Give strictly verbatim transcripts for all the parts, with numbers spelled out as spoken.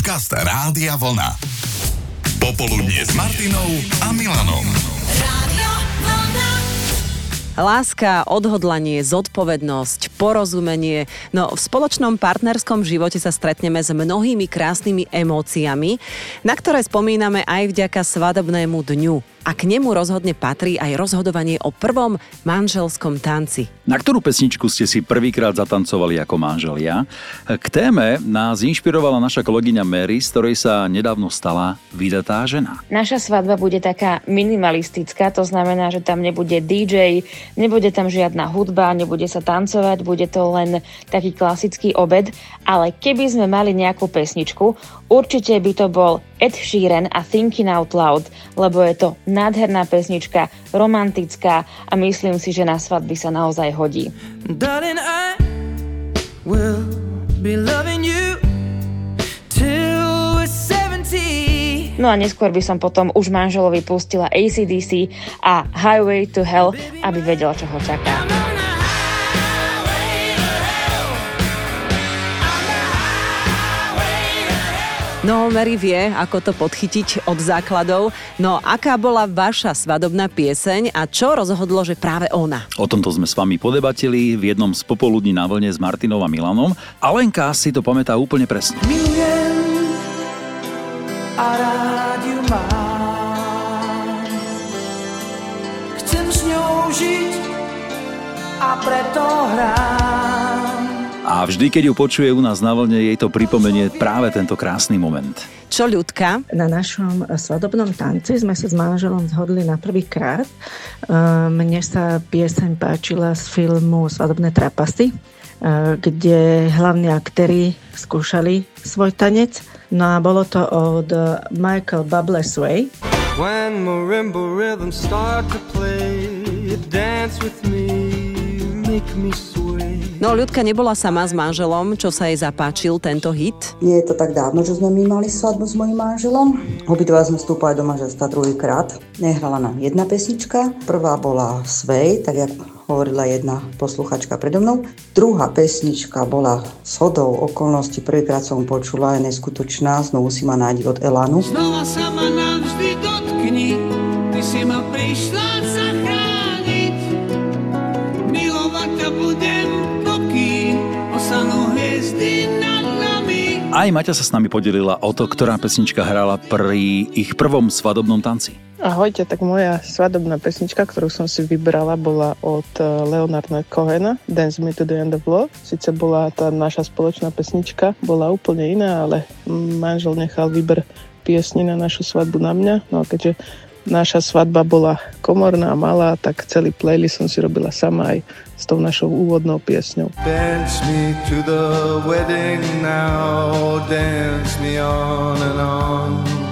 Podcast Rádia Vlna. Popoludnie s Martinou a Milanom. Rádio Vlna. Láska, odhodlanie, zodpovednosť, porozumenie. No v spoločnom partnerskom živote sa stretneme s mnohými krásnymi emóciami, na ktoré spomíname aj vďaka svadobnému dňu. A k nemu rozhodne patrí aj rozhodovanie o prvom manželskom tanci. Na ktorú pesničku ste si prvýkrát zatancovali ako manželia? K téme nás inšpirovala naša kolegyňa Mary, z ktorej sa nedávno stala vydatá žena. Naša svadba bude taká minimalistická, to znamená, že tam nebude dý džej, nebude tam žiadna hudba, nebude sa tancovať, bude to len taký klasický obed, ale keby sme mali nejakú pesničku, určite by to bol Ed Sheeran a Thinking Out Loud, lebo je to nádherná pesnička, romantická a myslím si, že na svadby sa naozaj hodí. Darling, I will be loving you till we're seventy. No a neskôr by som potom už manželovi pustila á cé dé cé a Highway to Hell, aby vedel, čo ho čaká. No, Mary vie, ako to podchytiť od základov. No, aká bola vaša svadobná pieseň a čo rozhodlo, že práve ona? O tomto sme s vami podebatili v jednom z popoludní na vlne s Martinou a Milanom. A Lenka si to pamätá úplne presne. Milujem a rád ju mám. Chcem s ňou žiť a preto hrám. A vždy, keď ju počuje u nás na vlne, jej to pripomenie práve tento krásny moment. Čo, Ľudka? Na našom svadobnom tanci sme sa s manželom zhodli na prvýkrát. Mne sa pieseň páčila z filmu Svadobné trapasy, kde hlavní aktéri skúšali svoj tanec. No a bolo to od Michael Bublé's Way. When marimba rhythms start to play, dance with me, make me sway. No, Ľudka nebola sama s manželom, čo sa jej zapáčil tento hit? Nie je to tak dávno, že sme my mali svadbu s mojím manželom. Obidva sme vstúpali do manželstva druhýkrát. Nehrala nám jedna pesnička. Prvá bola Sway, tak jak hovorila jedna posluchačka predo mnou. Druhá pesnička bola shodou okolností. Prvýkrát som počula, je neskutočná. Znovu si ma nájdi od Elanu. Znova sa ma navždy dotkni, ty si ma prišla zachrániť. Milovať ťa budem, pokým osanú hviezdy nad nami. Aj Maťa sa s nami podelila o to, ktorá pesnička hrala pri ich prvom svadobnom tanci. Ahojte, tak moja svadobná pesnička, ktorú som si vybrala, bola od Leonarda Cohena, Dance Me to the End of Love. Sice bola tá naša spoločná pesnička, bola úplne iná, ale manžel nechal výber piesni na našu svadbu na mňa. No a keďže naša svadba bola komorná a malá, tak celý playlist som si robila sama aj s tou našou úvodnou piesňou. Dance me to the wedding now, dance me on and on.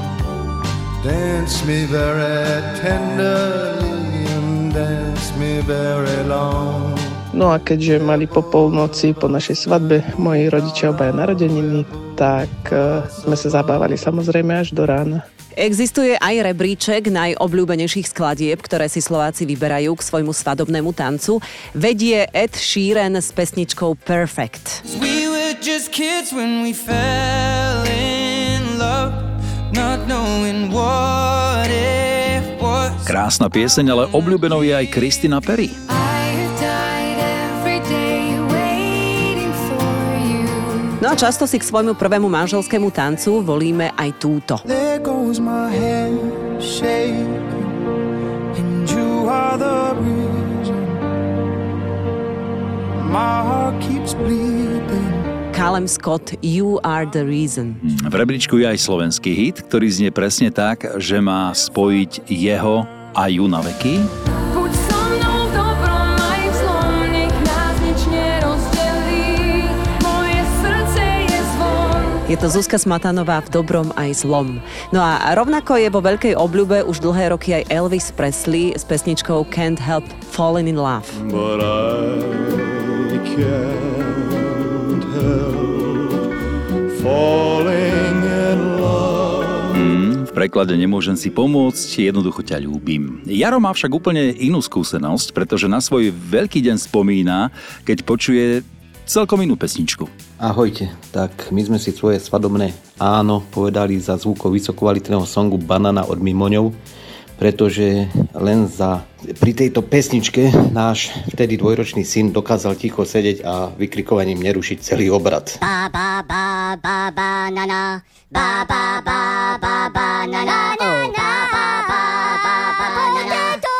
Dance me very tenderly and dance me very long. No a keďže mali po polnoci po našej svadbe moji rodičia obaja narodeniny, tak uh, sme sa zabávali samozrejme až do rána. Existuje aj rebríček najobľúbenejších skladieb, ktoré si Slováci vyberajú k svojmu svadobnému tancu. Vedie Ed Sheeran s pesničkou Perfect. We were just kids when we fell in love, not knowing what it was. Krásna pieseň, ale obľúbenou je aj Christina Perri. No a často si k svojmu prvému manželskému tancu volíme aj túto. There goes my head shaking, and you are the reason my heart keeps bleeding. Callum Scott, You Are the Reason. V rebríčku je aj slovenský hit, ktorý znie presne tak, že má spojiť jeho a ju na veky. Je to Zuzka Smatanová v dobrom aj zlom. No a rovnako je vo veľkej obľúbe už dlhé roky aj Elvis Presley s pesničkou Can't Help Falling in Love. But I can't help falling in love. Mm, v preklade Nemôžem si pomôcť, jednoducho ťa ľúbim. Jaro má však úplne inú skúsenosť, pretože na svoj veľký deň spomína, keď počuje celkom inú pesničku. Ahojte, tak my sme si svoje svadobné áno povedali za zvukov vysokokvalitného songu Banana od Mimoňov, pretože len za pri tejto pesničke náš vtedy dvojročný syn dokázal ticho sedieť a vykrikovaním nerušiť celý obrad. Ba ba ba ba banana, ba ba ba ba banana, oh ba ba ba ba banana.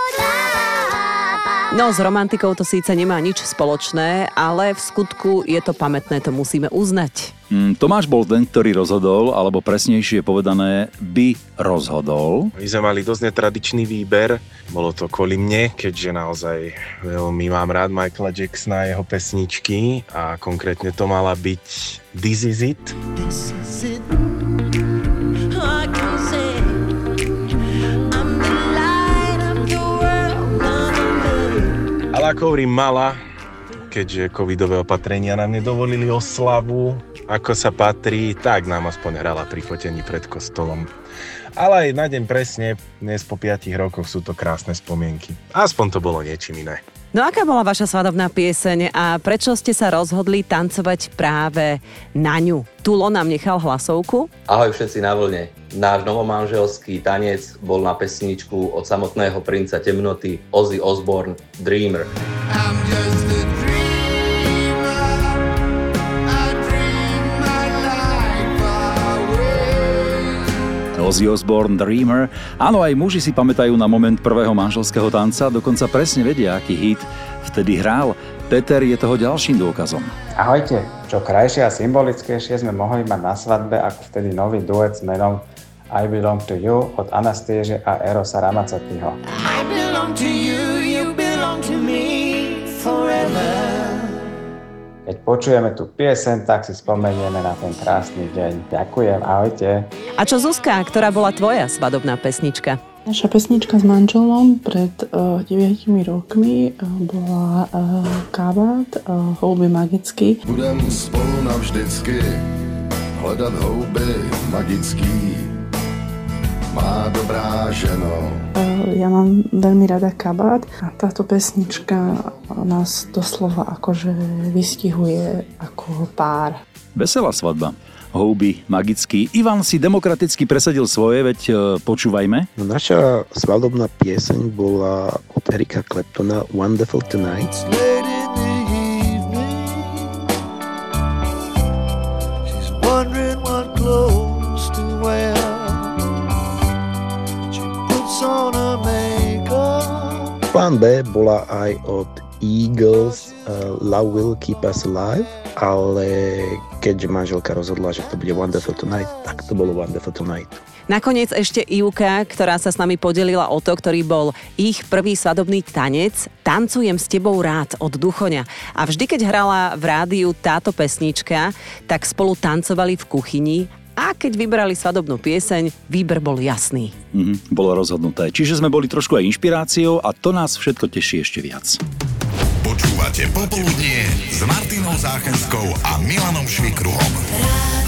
No, s romantikou to síce nemá nič spoločné, ale v skutku je to pamätné, to musíme uznať. Mm, Tomáš bol ten, ktorý rozhodol, alebo presnejšie povedané, by rozhodol. My sme mali dosť netradičný výber, bolo to kvôli mne, keďže naozaj veľmi mám rád Michaela Jacksona a jeho pesničky a konkrétne to mala byť This Is It. This is it. I can say I'm the light of the world. Ale ako hovorím, mala, keďže covidové opatrenia nám nedovolili oslavu, ako sa patrí, tak nám aspoň hrala pri fotení pred kostolom. Ale aj na deň presne, dnes po piatich rokoch sú to krásne spomienky. Aspoň to bolo niečím iné. No aká bola vaša svadobná pieseň a prečo ste sa rozhodli tancovať práve na ňu? Tulo nám nechal hlasovku. Ahoj všetci na vlne. Náš novomanželský tanec bol na pesničku od samotného princa temnoty Ozzy Osbourne Dreamer. I'm just a dreamer, I dream my life away. Ozzy Osbourne Dreamer. Áno, aj muži si pamätajú na moment prvého manželského tanca, dokonca presne vedia, aký hit vtedy hral. Peter je toho ďalším dôkazom. Ahojte, čo krajšie a symbolickejšie sme mohli mať na svadbe ako vtedy nový duet s menom I Belong to You od Anastéže a Erosa Ramazzottiniho. I belong to you, you belong to me forever. Keď počujeme tú pieseň, tak si spomenieme na ten krásny deň. Ďakujem, ahojte. A čo Zuzka, ktorá bola tvoja svadobná pesnička? Naša pesnička s manželom pred uh, deviatimi rokmi uh, bola uh, Kabát, uh, Houby magický. Budem spolu navždycky hledat houby magický. Má dobrá ženo. Uh, ja mám veľmi rada Kabát a táto pesnička nás doslova akože vystihuje ako pár. Veselá svadba. Houby magický. Ivan si demokraticky presadil svoje, veď e, počúvajme. No, naša svadobná pieseň bola od Erika Claptona Wonderful Tonight. Late in the evening, she's wondering what clothes to wear. She puts on her makeup. Plán B bola aj od Eagles uh, Love Will Keep Us Alive, ale keďže manželka rozhodla, že to bude Wonderful Tonight, tak to bolo Wonderful Tonight. Nakoniec ešte Ivka, ktorá sa s nami podelila o to, ktorý bol ich prvý svadobný tanec Tancujem s tebou rád od Duchoňa. A vždy, keď hrala v rádiu táto pesnička, tak spolu tancovali v kuchyni a keď vybrali svadobnú pieseň, výber bol jasný. Mhm, bolo rozhodnuté. Čiže sme boli trošku aj inšpiráciou a to nás všetko teší ešte viac. Počúvate Popoludnie s Martinou Záchenskou a Milanom Švikruhom.